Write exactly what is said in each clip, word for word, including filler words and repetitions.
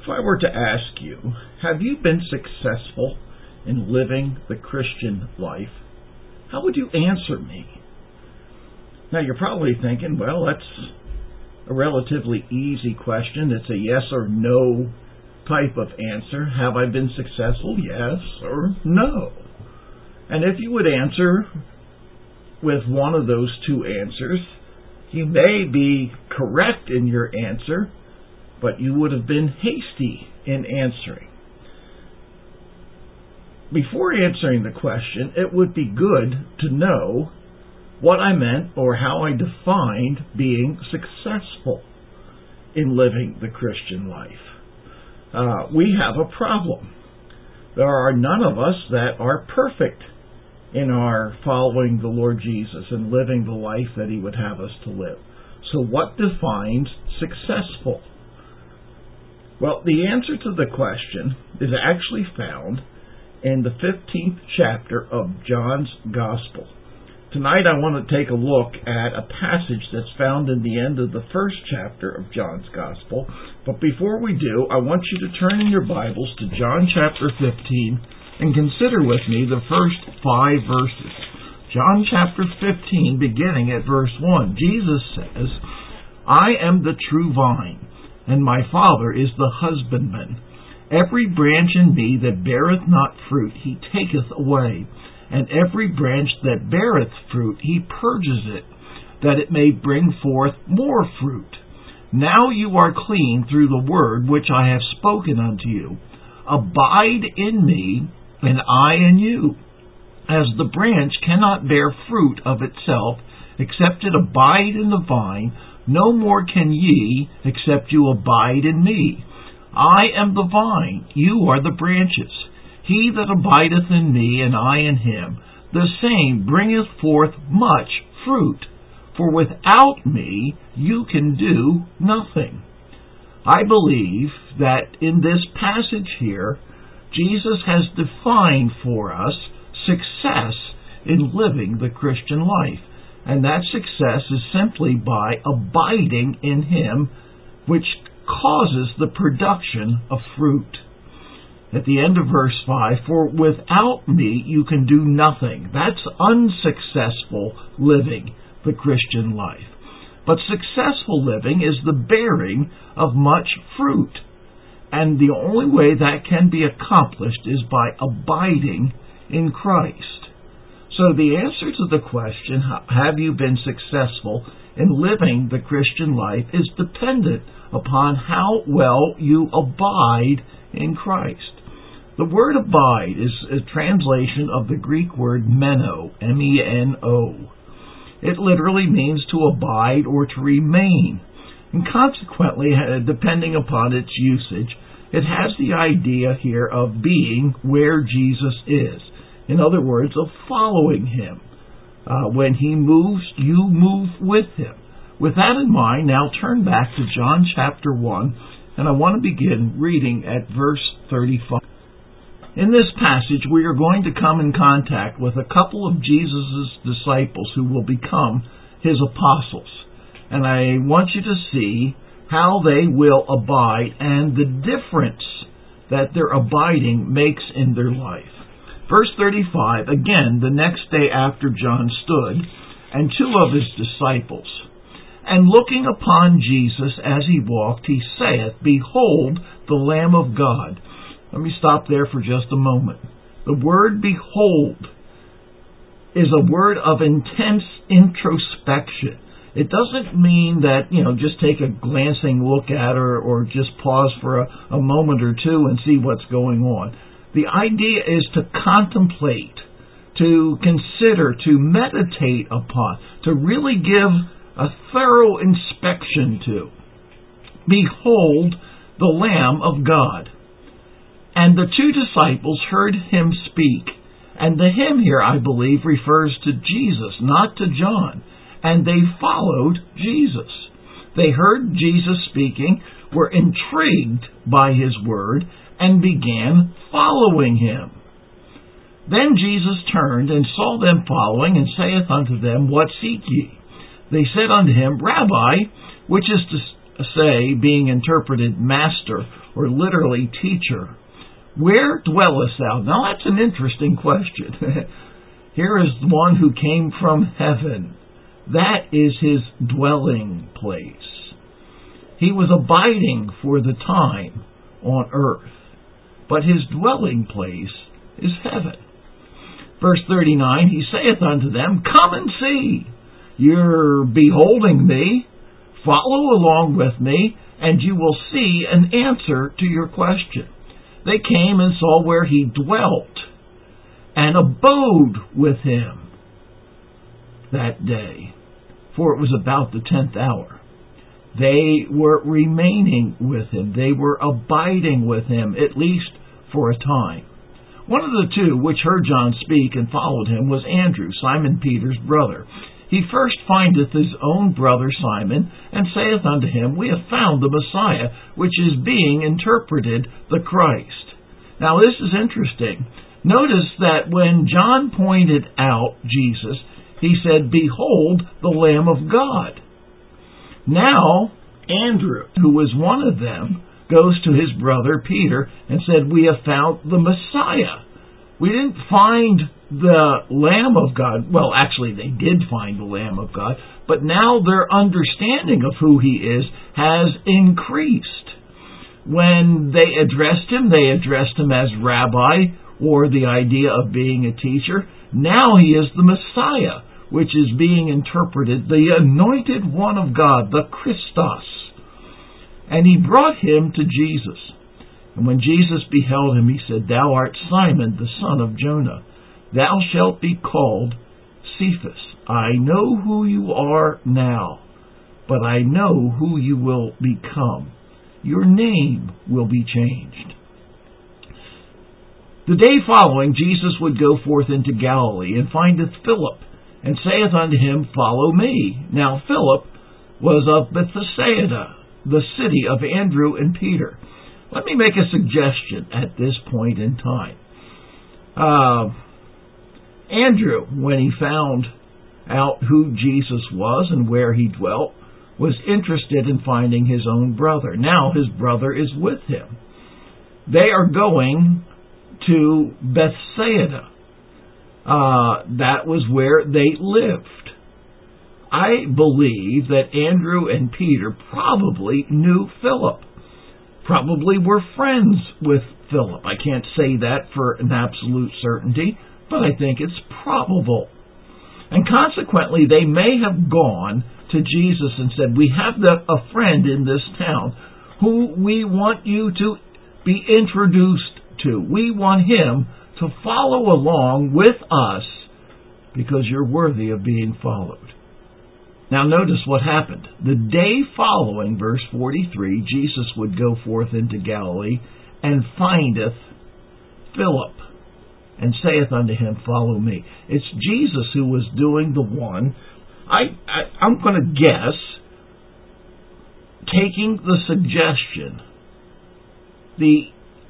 If I were to ask you, have you been successful in living the Christian life? How would you answer me? Now you're probably thinking, well, that's a relatively easy question. It's a yes or no type of answer. Have I been successful? Yes or no. And if you would answer with one of those two answers, you may be correct in your answer, but you would have been hasty in answering. Before answering the question, it would be good to know what I meant or how I defined being successful in living the Christian life. Uh, we have a problem. There are none of us that are perfect in our following the Lord Jesus and living the life that He would have us to live. So what defines successful? Well, the answer to the question is actually found in the fifteenth chapter of John's Gospel. Tonight I want to take a look at a passage that's found in the end of the first chapter of John's Gospel. But before we do, I want you to turn in your Bibles to John chapter fifteen and consider with me the first five verses. John chapter fifteen, beginning at verse one, Jesus says, "I am the true vine, and my Father is the husbandman. Every branch in me that beareth not fruit, He taketh away. And every branch that beareth fruit, He purges it, that it may bring forth more fruit. Now you are clean through the word which I have spoken unto you. Abide in me, and I in you. As the branch cannot bear fruit of itself, except it abide in the vine, no more can ye, except you abide in me. I am the vine, you are the branches. He that abideth in me, and I in him, the same bringeth forth much fruit. For without me you can do nothing." I believe that in this passage here, Jesus has defined for us success in living the Christian life. And that success is simply by abiding in Him, which causes the production of fruit. At the end of verse five, "For without me you can do nothing." That's unsuccessful living the Christian life. But successful living is the bearing of much fruit. And the only way that can be accomplished is by abiding in Christ. So the answer to the question, have you been successful in living the Christian life, is dependent upon how well you abide in Christ. The word abide is a translation of the Greek word meno, M E N O. It literally means to abide or to remain. And consequently, depending upon its usage, it has the idea here of being where Jesus is. In other words, of following Him. Uh, when He moves, you move with Him. With that in mind, now turn back to John chapter one, and I want to begin reading at verse thirty-five. In this passage, we are going to come in contact with a couple of Jesus' disciples who will become His apostles. And I want you to see how they will abide and the difference that their abiding makes in their life. Verse thirty-five, again, the next day after John stood, and two of his disciples, and looking upon Jesus as He walked, He saith, Behold the Lamb of God. Let me stop there for just a moment. The word behold is a word of intense introspection. It doesn't mean that, you know, just take a glancing look at her or just pause for a, a moment or two and see what's going on. The idea is to contemplate, to consider, to meditate upon, to really give a thorough inspection to. Behold the Lamb of God. And the two disciples heard Him speak. And the Him here, I believe, refers to Jesus, not to John. And they followed Jesus. They heard Jesus speaking, were intrigued by His word, and began following Him. Then Jesus turned and saw them following, and saith unto them, What seek ye? They said unto Him, Rabbi, which is to say, being interpreted master, or literally teacher. Where dwellest thou? Now that's an interesting question. Here is one who came from heaven. That is his dwelling place. He was abiding for the time on earth, but his dwelling place is heaven. Verse thirty-nine, he saith unto them, Come and see. You're beholding me. Follow along with me, and you will see an answer to your question. They came and saw where he dwelt, and abode with him that day, for it was about the tenth hour. They were remaining with him. They were abiding with him, at least for a time. One of the two which heard John speak and followed him was Andrew, Simon Peter's brother. He first findeth his own brother Simon, and saith unto him, We have found the Messiah, which is being interpreted the Christ. Now this is interesting. Notice that when John pointed out Jesus, he said, Behold the Lamb of God. Now, Andrew, who was one of them, goes to his brother Peter and said, We have found the Messiah. We didn't find the Lamb of God. Well, actually, they did find the Lamb of God, but now their understanding of who he is has increased. When they addressed him, they addressed him as Rabbi, or the idea of being a teacher. Now he is the Messiah, which is being interpreted, the anointed one of God, the Christos. And he brought him to Jesus. And when Jesus beheld him, he said, Thou art Simon, the son of Jonah. Thou shalt be called Cephas. I know who you are now, but I know who you will become. Your name will be changed. The day following, Jesus would go forth into Galilee, and findeth Philip, and saith unto him, Follow me. Now Philip was of Bethsaida, the city of Andrew and Peter. Let me make a suggestion at this point in time. Uh, Andrew, when he found out who Jesus was and where he dwelt, was interested in finding his own brother. Now his brother is with him. They are going to Bethsaida. Uh, that was where they lived. I believe that Andrew and Peter probably knew Philip, probably were friends with Philip. I can't say that for an absolute certainty, but I think it's probable. And consequently, they may have gone to Jesus and said, We have the, a friend in this town who we want you to be introduced to. We want him to follow along with us because you're worthy of being followed. Now notice what happened. The day following, verse forty-three, Jesus would go forth into Galilee and findeth Philip, and saith unto him, Follow me. It's Jesus who was doing the one, I, I, I'm going to guess, taking the suggestion, the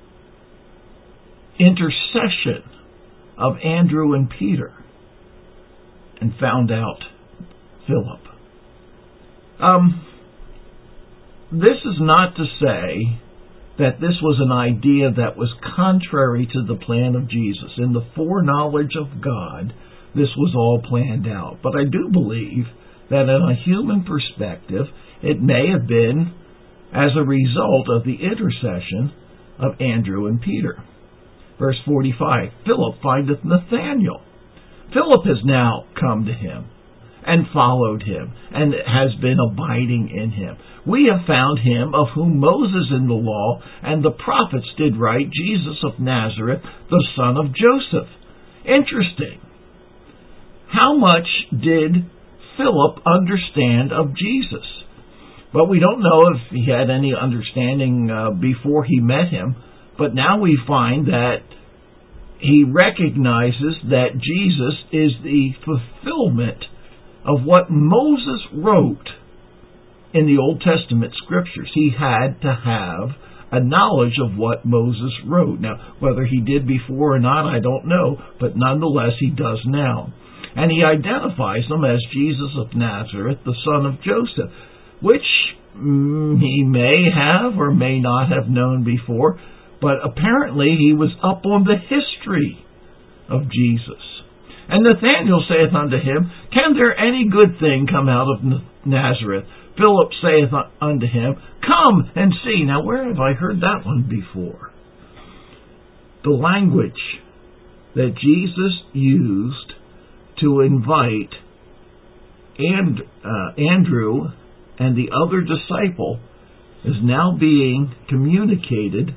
intercession of Andrew and Peter, and found out Philip. Um, this is not to say that this was an idea that was contrary to the plan of Jesus. In the foreknowledge of God, this was all planned out. But I do believe that in a human perspective, it may have been as a result of the intercession of Andrew and Peter. Verse forty-five, Philip findeth Nathanael. Philip has now come to him and followed him, and has been abiding in him. We have found him of whom Moses in the law and the prophets did write, Jesus of Nazareth, the son of Joseph. Interesting. How much did Philip understand of Jesus? Well, we don't know if he had any understanding uh, before he met him, but now we find that he recognizes that Jesus is the fulfillment of what Moses wrote in the Old Testament scriptures. He had to have a knowledge of what Moses wrote. Now, whether he did before or not, I don't know, but nonetheless he does now. And he identifies him as Jesus of Nazareth, the son of Joseph, which mm, he may have or may not have known before, but apparently he was up on the history of Jesus. And Nathanael saith unto him, Can there any good thing come out of Nazareth? Philip saith unto him, Come and see. Now, where have I heard that one before? The language that Jesus used to invite and, uh, Andrew and the other disciple is now being communicated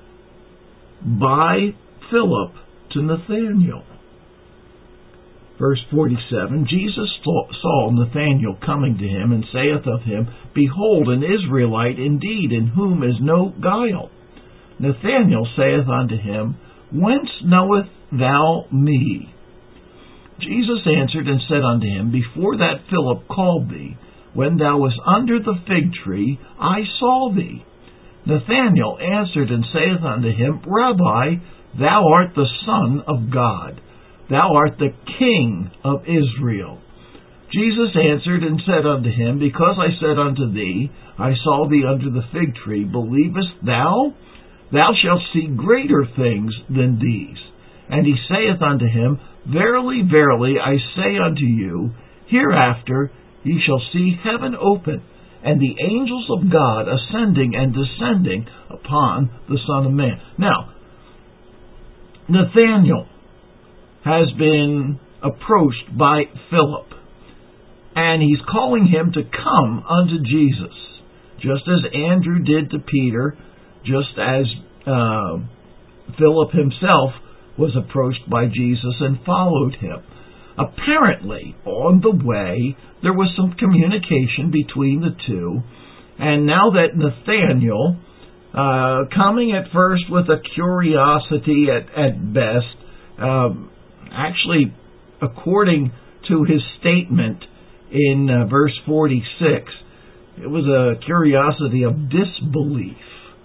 by Philip to Nathanael. Verse forty-seven, Jesus saw Nathanael coming to him, and saith of him, Behold, an Israelite indeed, in whom is no guile. Nathanael saith unto him, Whence knowest thou me? Jesus answered and said unto him, Before that Philip called thee, when thou wast under the fig tree, I saw thee. Nathanael answered and saith unto him, Rabbi, thou art the Son of God. Thou art the King of Israel. Jesus answered and said unto him, Because I said unto thee, I saw thee under the fig tree, believest thou? Thou shalt see greater things than these. And he saith unto him, Verily, verily, I say unto you, hereafter ye shall see heaven open, and the angels of God ascending and descending upon the Son of Man. Now, Nathanael has been approached by Philip, and he's calling him to come unto Jesus, just as Andrew did to Peter, just as uh, Philip himself was approached by Jesus and followed him. Apparently, on the way, there was some communication between the two, and now that Nathanael, uh, coming at first with a curiosity at, at best, um, actually, according to his statement in uh, verse forty-six, it was a curiosity of disbelief.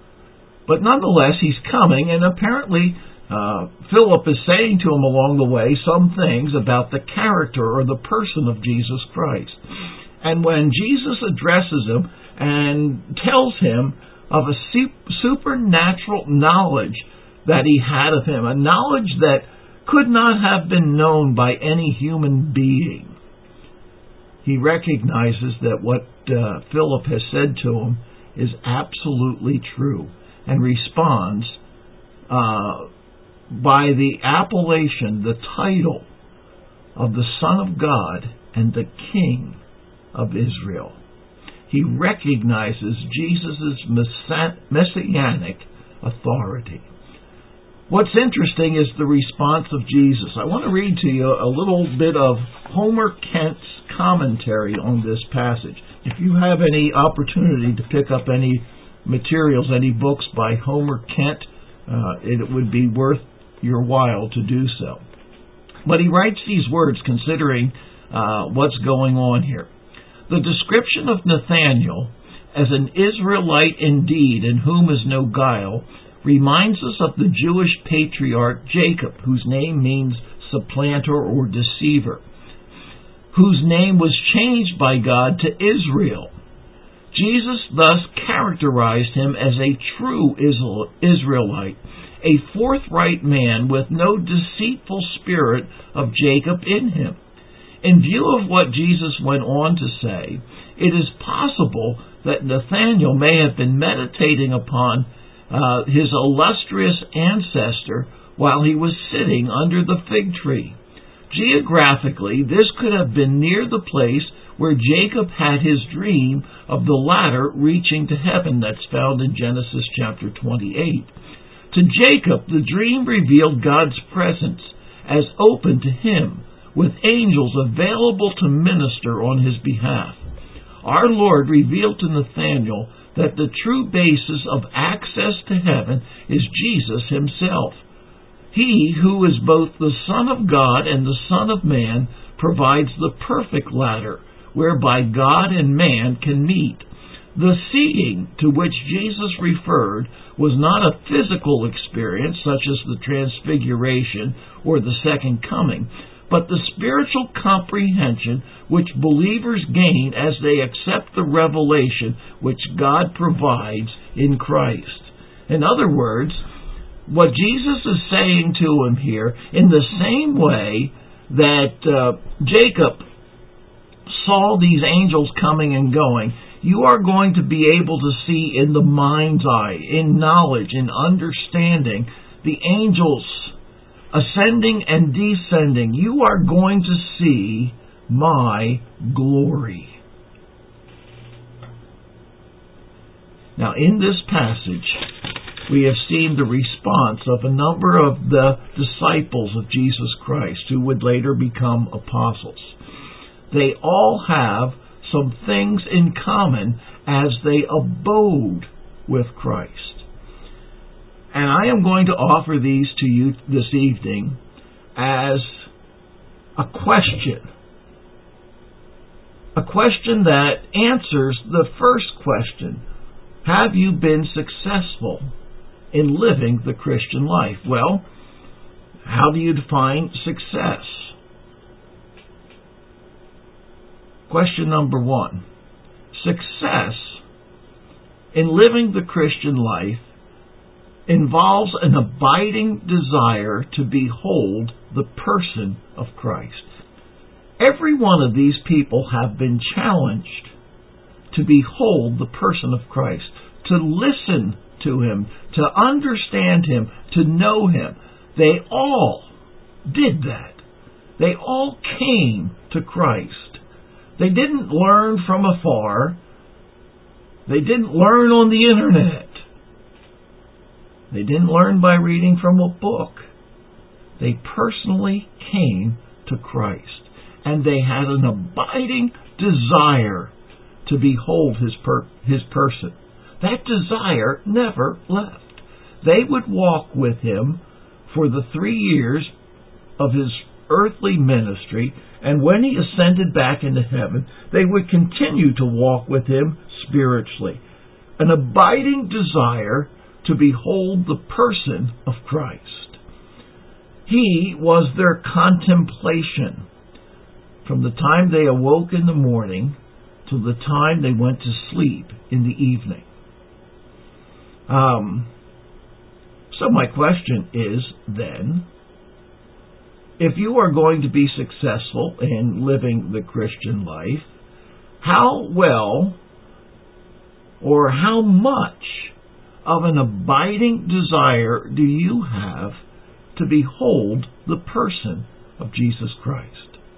But nonetheless, he's coming, and apparently uh, Philip is saying to him along the way some things about the character or the person of Jesus Christ. And when Jesus addresses him and tells him of a supernatural knowledge that he had of him, a knowledge that could not have been known by any human being, he recognizes that what uh, Philip has said to him is absolutely true, and responds uh, by the appellation, the title of the Son of God and the King of Israel. He recognizes Jesus' messianic authority. What's interesting is the response of Jesus. I want to read to you a little bit of Homer Kent's commentary on this passage. If you have any opportunity to pick up any materials, any books by Homer Kent, uh, it would be worth your while to do so. But he writes these words considering uh, what's going on here. The description of Nathanael as an Israelite indeed, in whom is no guile, reminds us of the Jewish patriarch Jacob, whose name means supplanter or deceiver, whose name was changed by God to Israel. Jesus thus characterized him as a true Israelite, a forthright man with no deceitful spirit of Jacob in him. In view of what Jesus went on to say, it is possible that Nathanael may have been meditating upon uh, his illustrious ancestor while he was sitting under the fig tree. Geographically, this could have been near the place where Jacob had his dream of the ladder reaching to heaven that's found in Genesis chapter twenty-eight. To Jacob, the dream revealed God's presence as open to him, with angels available to minister on his behalf. Our Lord revealed to Nathanael that the true basis of access to heaven is Jesus himself. He who is both the Son of God and the Son of Man provides the perfect ladder whereby God and man can meet. The seeing to which Jesus referred was not a physical experience such as the transfiguration or the second coming, but the spiritual comprehension which believers gain as they accept the revelation which God provides in Christ. In other words, what Jesus is saying to him here, in the same way that uh, Jacob saw these angels coming and going, you are going to be able to see in the mind's eye, in knowledge, in understanding, the angels ascending and descending. You are going to see my glory. Now, in this passage, we have seen the response of a number of the disciples of Jesus Christ who would later become apostles. They all have some things in common as they abode with Christ. And I am going to offer these to you this evening as a question. A question that answers the first question. Have you been successful in living the Christian life? Well, how do you define success? Question number one. Success in living the Christian life involves an abiding desire to behold the person of Christ. Every one of these people have been challenged to behold the person of Christ, to listen to Him, to understand Him, to know Him. They all did that. They all came to Christ. They didn't learn from afar. They didn't learn on the internet. They didn't learn by reading from a book. They personally came to Christ. And they had an abiding desire to behold His, per- his person. That desire never left. They would walk with Him for the three years of His earthly ministry, and when He ascended back into heaven, they would continue to walk with Him spiritually. An abiding desire to behold the person of Christ. He was their contemplation from the time they awoke in the morning to the time they went to sleep in the evening. Um, so my question is then, if you are going to be successful in living the Christian life, how well or how much of an abiding desire do you have to behold the person of Jesus Christ?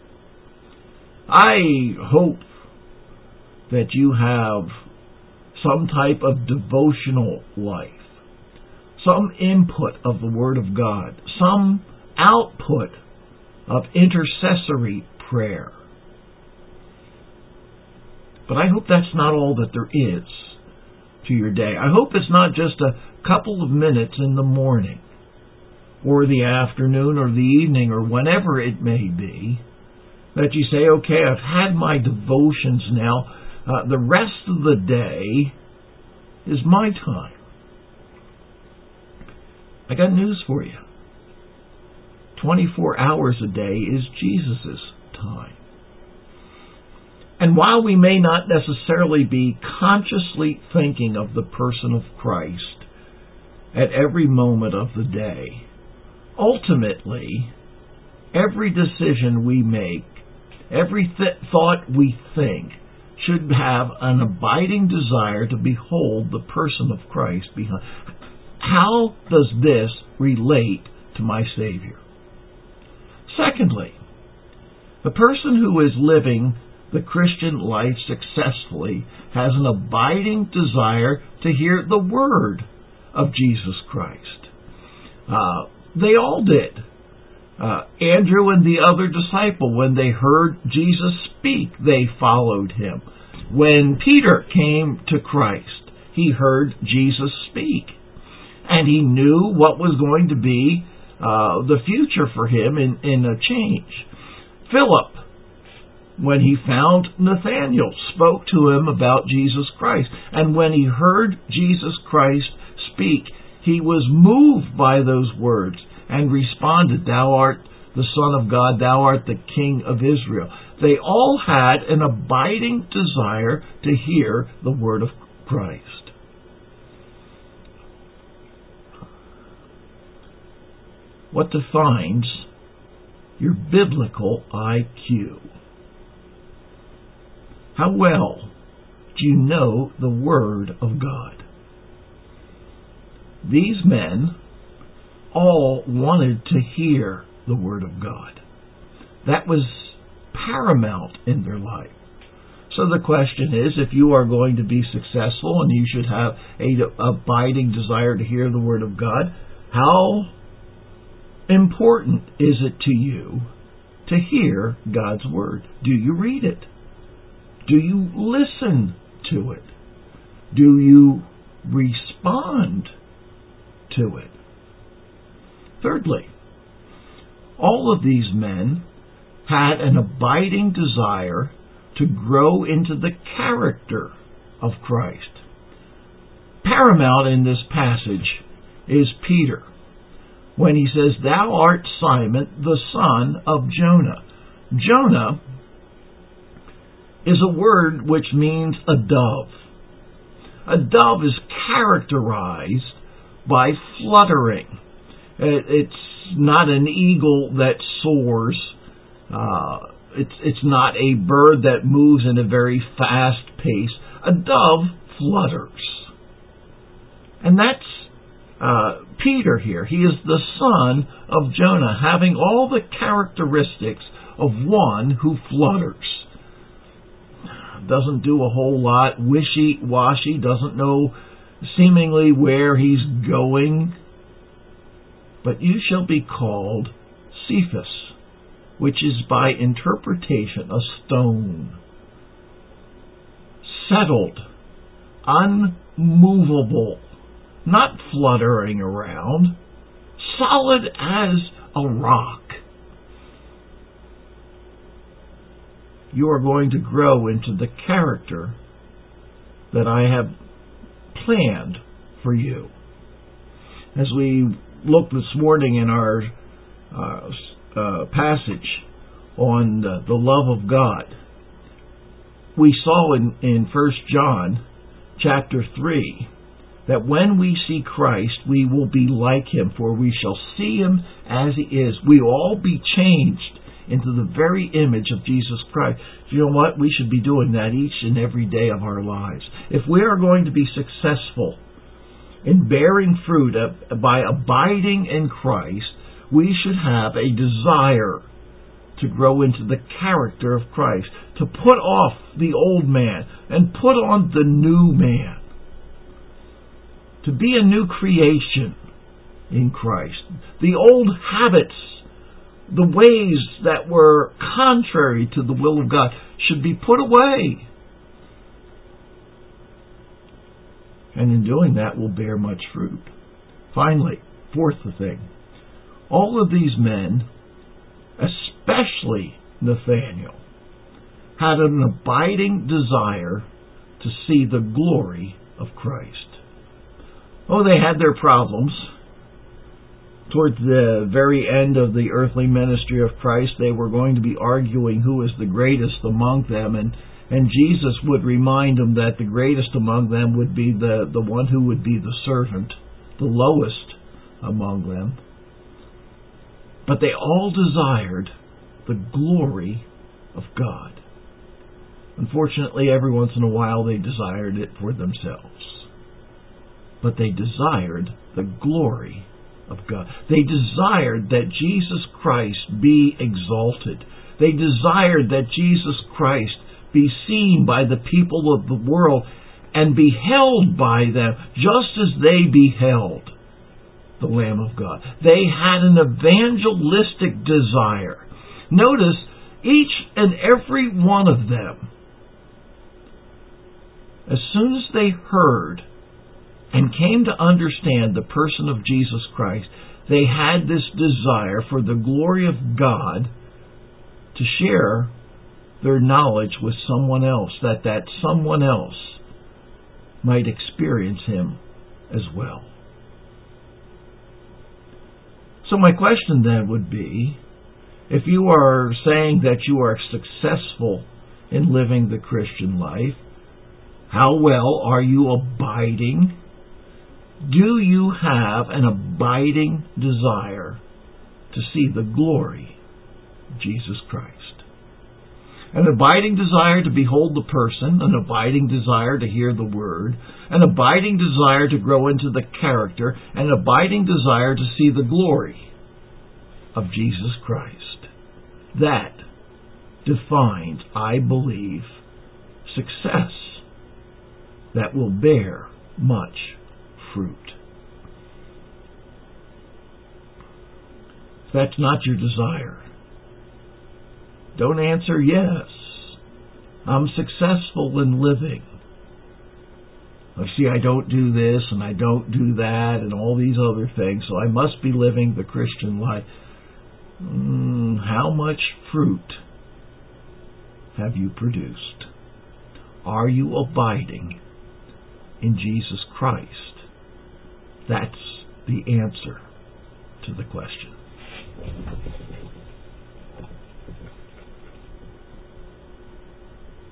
I hope that you have some type of devotional life, some input of the Word of God, some output of intercessory prayer. But I hope that's not all that there is to your day. I hope it's not just a couple of minutes in the morning or the afternoon or the evening or whenever it may be that you say, okay, I've had my devotions now. Uh, the rest of the day is my time. I got news for you. twenty-four hours a day is Jesus' time. And while we may not necessarily be consciously thinking of the person of Christ at every moment of the day, ultimately, every decision we make, every th- thought we think, should have an abiding desire to behold the person of Christ behind. How does this relate to my Savior? Secondly, the person who is living the Christian life successfully has an abiding desire to hear the word of Jesus Christ. Uh, they all did. Uh, Andrew and the other disciple, when they heard Jesus speak, they followed Him. When Peter came to Christ, he heard Jesus speak. And he knew what was going to be uh, the future for him in, in a change. Philip, when he found Nathanael, spoke to him about Jesus Christ. And when he heard Jesus Christ speak, he was moved by those words and responded, "Thou art the Son of God, thou art the King of Israel. They all had an abiding desire to hear the word of Christ. What defines your biblical I Q? How well do you know the Word of God? These men all wanted to hear the Word of God. That was paramount in their life. So the question is, if you are going to be successful and you should have an abiding desire to hear the Word of God, how important is it to you to hear God's Word? Do you read it? Do you listen to it? Do you respond to it? Thirdly, all of these men had an abiding desire to grow into the character of Christ. Paramount in this passage is Peter, when he says, thou art Simon, the son of Jonah. Jonah is a word which means a dove. A dove is characterized by fluttering. It's not an eagle that soars. Uh, it's, it's not a bird that moves in a very fast pace. A dove flutters. And that's Uh, Peter here. He is the son of Jonah, having all the characteristics of one who flutters. Doesn't do a whole lot, wishy-washy, doesn't know seemingly where he's going. But you shall be called Cephas, which is by interpretation a stone. Settled, unmovable, not fluttering around, solid as a rock. You are going to grow into the character that I have planned for you. As we looked this morning in our uh, uh, passage on the, the love of God, we saw in, in First John chapter three that when we see Christ, we will be like Him, for we shall see Him as He is. We will all be changed into the very image of Jesus Christ. You know what? We should be doing that each and every day of our lives. If we are going to be successful in bearing fruit by abiding in Christ, we should have a desire to grow into the character of Christ, to put off the old man and put on the new man. To be a new creation in Christ. The old habits, the ways that were contrary to the will of God, should be put away. And in doing that, we'll bear much fruit. Finally, fourth thing. All of these men, especially Nathanael, had an abiding desire to see the glory of Christ. Oh, they had their problems. Toward the very end of the earthly ministry of Christ, they were going to be arguing who is the greatest among them, and, and Jesus would remind them that the greatest among them would be the, the one who would be the servant, the lowest among them. But they all desired the glory of God. Unfortunately, every once in a while they desired it for themselves. But they desired the glory of God. They desired that Jesus Christ be exalted. They desired that Jesus Christ be seen by the people of the world and beheld by them just as they beheld the Lamb of God. They had an evangelistic desire. Notice, each and every one of them, as soon as they heard and came to understand the person of Jesus Christ, they had this desire for the glory of God to share their knowledge with someone else, that that someone else might experience Him as well. So my question then would be, If you are saying that you are successful in living the Christian life, how well are you abiding? Do you have an abiding desire to see the glory of Jesus Christ? An abiding desire to behold the person, an abiding desire to hear the word, an abiding desire to grow into the character, an abiding desire to see the glory of Jesus Christ. That defines, I believe, success that will bear much fruit. If that's not your desire, don't answer yes. I'm successful in living. I see I don't do this and I don't do that and all these other things, so I must be living the Christian life. Mm, how much fruit have you produced? Are you abiding in Jesus Christ? That's the answer to the question.